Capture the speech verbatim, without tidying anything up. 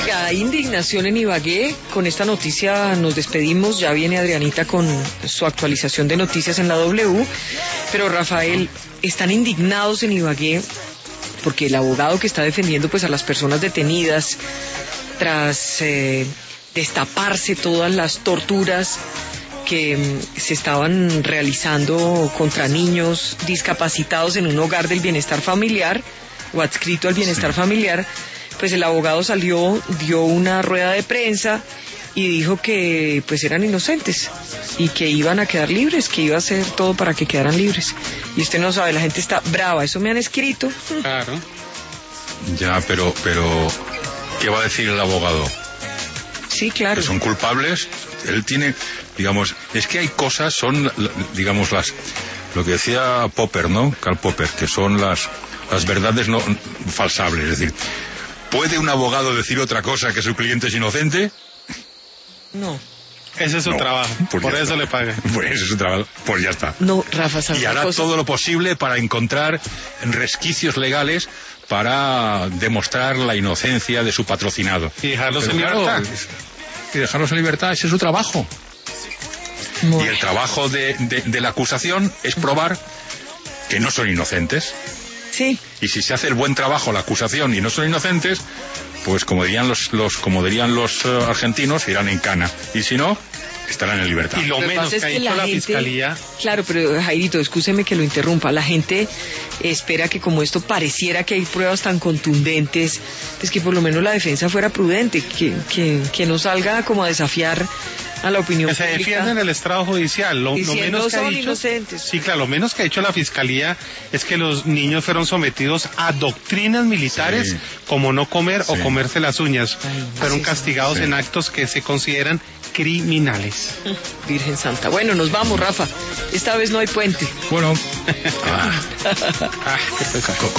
Oiga, hay indignación en Ibagué. Con esta noticia nos despedimos. Ya viene Adrianita con su actualización de noticias en la W. Pero Rafael, están indignados en Ibagué porque el abogado que está defendiendo pues a las personas detenidas tras eh, destaparse todas las torturas que mm, se estaban realizando contra niños discapacitados en un hogar del bienestar familiar o adscrito al bienestar familiar, pues el abogado salió, dio una rueda de prensa y dijo que pues eran inocentes y que iban a quedar libres, que iba a hacer todo para que quedaran libres. Y usted no sabe, la gente está brava, eso me han escrito. Claro. Ya, pero, pero, ¿qué va a decir el abogado? Sí, claro. Que son culpables. Él tiene, digamos, es que hay cosas, son, digamos, las, lo que decía Popper, ¿no? Karl Popper, que son las, las verdades no falsables. Es decir, ¿puede un abogado decir otra cosa que su cliente es inocente? No. Ese es su no, trabajo, pues por eso está. le pagan. Pues ese es su trabajo, pues ya está. No, Rafa, ¿sabes Y hará cosa? todo lo posible para encontrar resquicios legales para demostrar la inocencia de su patrocinado. Y dejarlos Pero en claro, libertad. Y dejarlos en libertad, ese es su trabajo. Muy Y el trabajo de, de, de la acusación es probar que no son inocentes. Sí. Y si se hace el buen trabajo la acusación y no son inocentes, pues como dirían los, los como dirían los uh, argentinos, irán en cana. Y si no, estarán en libertad. Y lo Lo que menos pasa es que ha que hecho la la gente- fiscalía. Claro, pero Jairito, excúseme que lo interrumpa. La gente espera que como esto pareciera que hay pruebas tan contundentes, pues que por lo menos la defensa fuera prudente, que, que, que no salga como a desafiar a la opinión Que se pública. defienda en el estrado judicial. Lo, lo Diciendo, menos que ha "Son dicho, inocentes". Sí, claro, lo menos que ha hecho la fiscalía es que los niños fueron sometidos a doctrinas militares Sí. como no comer Sí. o comerse las uñas. Ay, fueron sí, castigados sí. en actos que se consideran criminales. Virgen Santa. Bueno, nos vamos, Rafa. Esta vez no hay puente. Bueno. Ah, qué pesado.